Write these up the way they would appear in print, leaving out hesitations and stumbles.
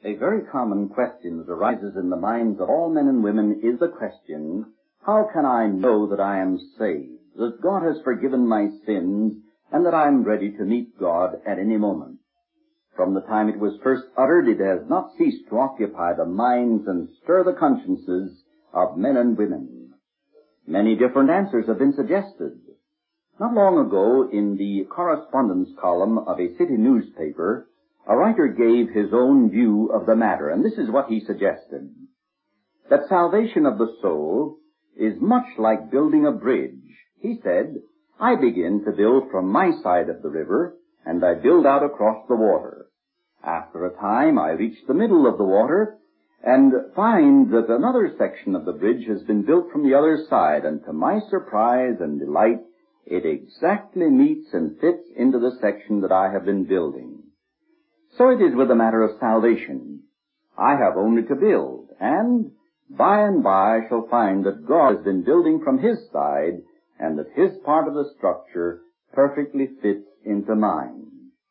A very common question that arises in the minds of all men and women is the question, how can I know that I am saved, that God has forgiven my sins, and that I am ready to meet God at any moment? From the time it was first uttered, it has not ceased to occupy the minds and stir the consciences of men and women. Many different answers have been suggested. Not long ago, in the correspondence column of a city newspaper, a writer gave his own view of the matter, and this is what he suggested: that salvation of the soul is much like building a bridge. He said, I begin to build from my side of the river, and I build out across the water. After a time, I reach the middle of the water, and find that another section of the bridge has been built from the other side, and to my surprise and delight, it exactly meets and fits into the section that I have been building. So it is with the matter of salvation. I have only to build, and by I shall find that God has been building from His side, and that His part of the structure perfectly fits into mine.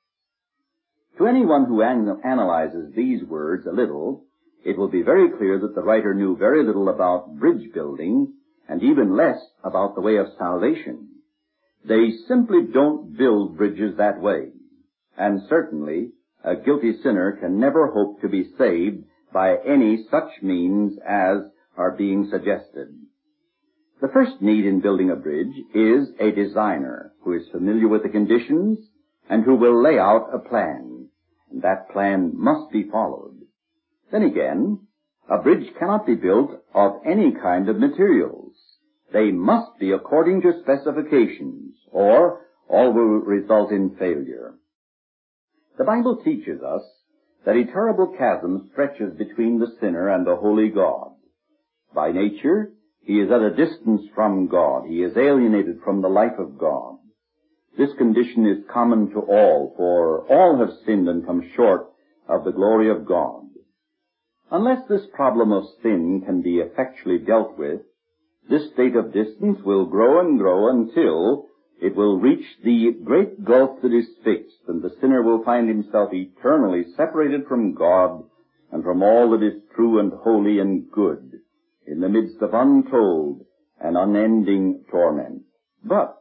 To anyone who analyzes these words a little, it will be very clear that the writer knew very little about bridge building, and even less about the way of salvation. They simply don't build bridges that way, and certainly a guilty sinner can never hope to be saved by any such means as are being suggested. The first need in building a bridge is a designer who is familiar with the conditions and who will lay out a plan, and that plan must be followed. Then again, a bridge cannot be built of any kind of materials. They must be according to specifications, or all will result in failure. The Bible teaches us that a terrible chasm stretches between the sinner and the holy God. By nature, he is at a distance from God. He is alienated from the life of God. This condition is common to all, for all have sinned and come short of the glory of God. Unless this problem of sin can be effectually dealt with, this state of distance will grow and grow until it will reach the great gulf that is fixed, and the sinner will find himself eternally separated from God and from all that is true and holy and good, in the midst of untold and unending torment. But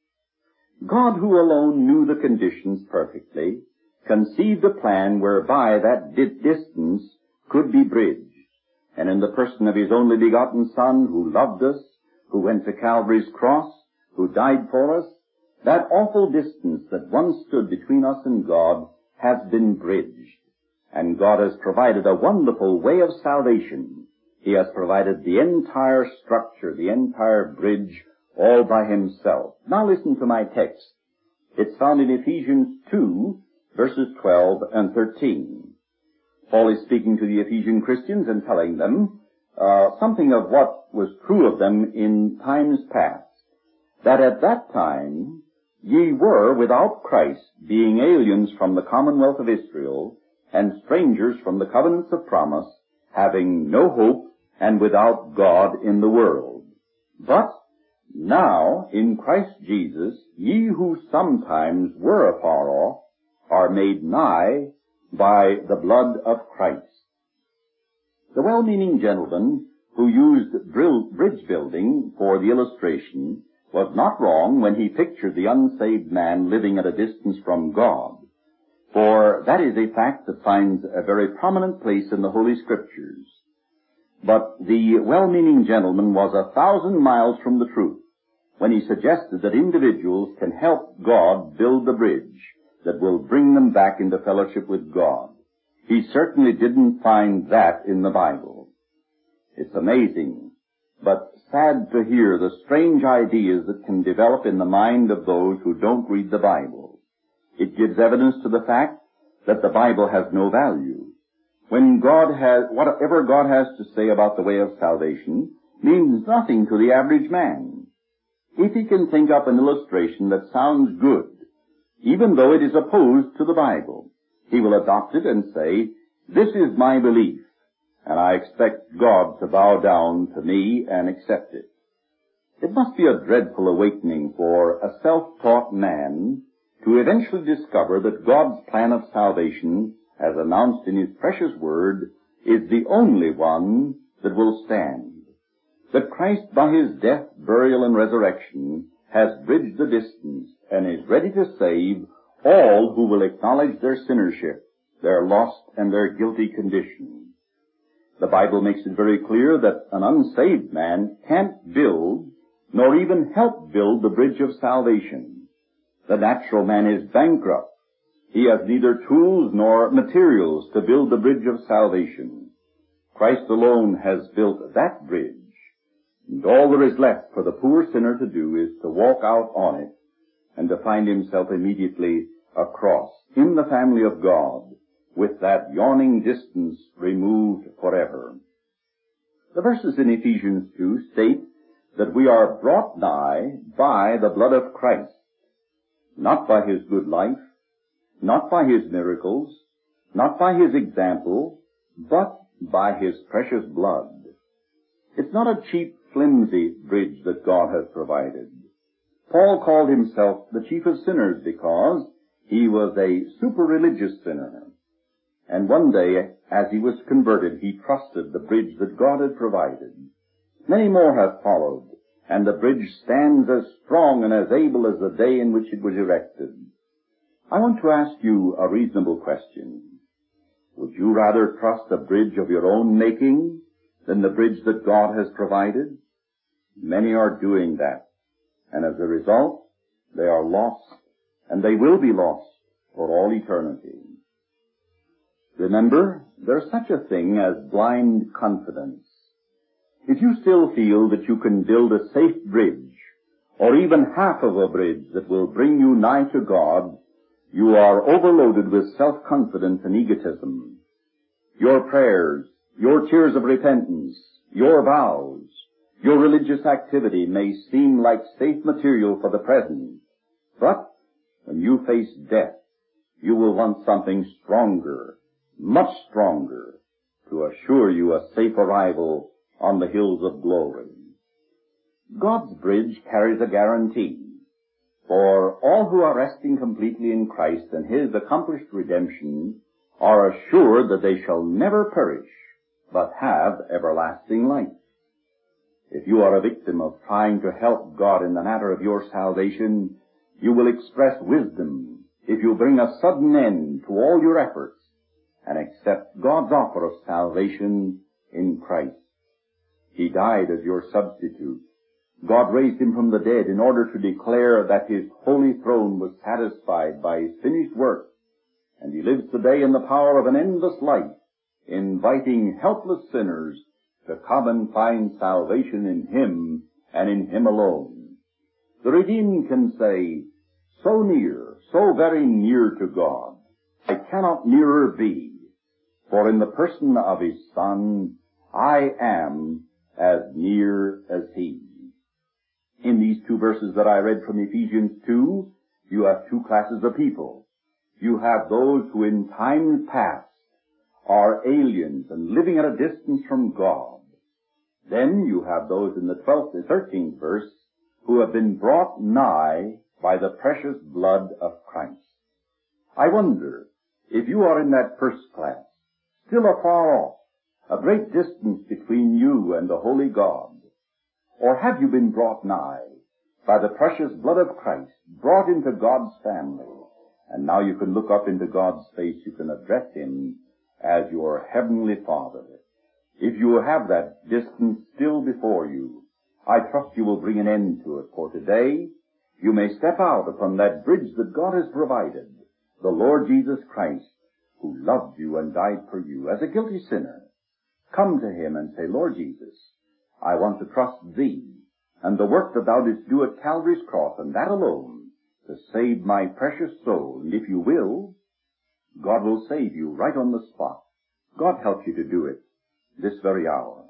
God, who alone knew the conditions perfectly, conceived a plan whereby that distance could be bridged. And in the person of His only begotten Son, who loved us, who went to Calvary's cross, who died for us, that awful distance that once stood between us and God has been bridged. And God has provided a wonderful way of salvation. He has provided the entire structure, the entire bridge, all by Himself. Now listen to my text. It's found in Ephesians 2, verses 12 and 13. Paul is speaking to the Ephesian Christians and telling them something of what was true of them in times past, that at that time ye were without Christ, being aliens from the commonwealth of Israel, and strangers from the covenants of promise, having no hope, and without God in the world. But now in Christ Jesus ye who sometimes were afar off are made nigh by the blood of Christ. The well-meaning gentleman who used bridge building for the illustration was not wrong when he pictured the unsaved man living at a distance from God, for that is a fact that finds a very prominent place in the Holy Scriptures. But the well-meaning gentleman was 1,000 miles from the truth when he suggested that individuals can help God build the bridge that will bring them back into fellowship with God. He certainly didn't find that in the Bible. It's amazing, but sad to hear the strange ideas that can develop in the mind of those who don't read the Bible. It gives evidence to the fact that the Bible has no value. When whatever God has to say about the way of salvation means nothing to the average man. If he can think up an illustration that sounds good, even though it is opposed to the Bible, he will adopt it and say, this is my belief, and I expect God to bow down to me and accept it. It must be a dreadful awakening for a self-taught man to eventually discover that God's plan of salvation as announced in His precious Word, is the only one that will stand. That Christ, by His death, burial, and resurrection, has bridged the distance and is ready to save all who will acknowledge their sinnership, their lost and their guilty condition. The Bible makes it very clear that an unsaved man can't build, nor even help build the bridge of salvation. The natural man is bankrupt. He has neither tools nor materials to build the bridge of salvation. Christ alone has built that bridge, and all there is left for the poor sinner to do is to walk out on it and to find himself immediately across in the family of God, with that yawning distance removed forever. The verses in Ephesians 2 state that we are brought nigh by the blood of Christ, not by His good life, not by His miracles, not by His example, but by His precious blood. It's not a cheap, flimsy bridge that God has provided. Paul called himself the chief of sinners because he was a super-religious sinner. And one day, as he was converted, he trusted the bridge that God had provided. Many more have followed, and the bridge stands as strong and as able as the day in which it was erected. I want to ask you a reasonable question. Would you rather trust a bridge of your own making than the bridge that God has provided? Many are doing that, and as a result, they are lost, and they will be lost for all eternity. Remember, there's such a thing as blind confidence. If you still feel that you can build a safe bridge, or even half of a bridge that will bring you nigh to God, you are overloaded with self-confidence and egotism. Your prayers, your tears of repentance, your vows, your religious activity may seem like safe material for the present, but when you face death, you will want something stronger, much stronger, to assure you a safe arrival on the hills of glory. God's bridge carries a guarantee. For all who are resting completely in Christ and His accomplished redemption are assured that they shall never perish, but have everlasting life. If you are a victim of trying to help God in the matter of your salvation, you will express wisdom if you bring a sudden end to all your efforts and accept God's offer of salvation in Christ. He died as your substitute. God raised Him from the dead in order to declare that His holy throne was satisfied by His finished work, and He lives today in the power of an endless life, inviting helpless sinners to come and find salvation in Him and in Him alone. The redeemed can say, so near, so very near to God, I cannot nearer be, for in the person of His Son, I am as near as He. In these two verses that I read from Ephesians 2, you have two classes of people. You have those who in times past are aliens and living at a distance from God. Then you have those in the 12th and 13th verse who have been brought nigh by the precious blood of Christ. I wonder if you are in that first class, still afar off, a great distance between you and the holy God. Or have you been brought nigh by the precious blood of Christ, brought into God's family, and now you can look up into God's face, you can address Him as your heavenly Father. If you have that distance still before you, I trust you will bring an end to it, for today you may step out upon that bridge that God has provided, the Lord Jesus Christ, who loved you and died for you as a guilty sinner. Come to Him and say, Lord Jesus, I want to trust Thee and the work that Thou didst do at Calvary's cross, and that alone, to save my precious soul. And if you will, God will save you right on the spot. God help you to do it this very hour.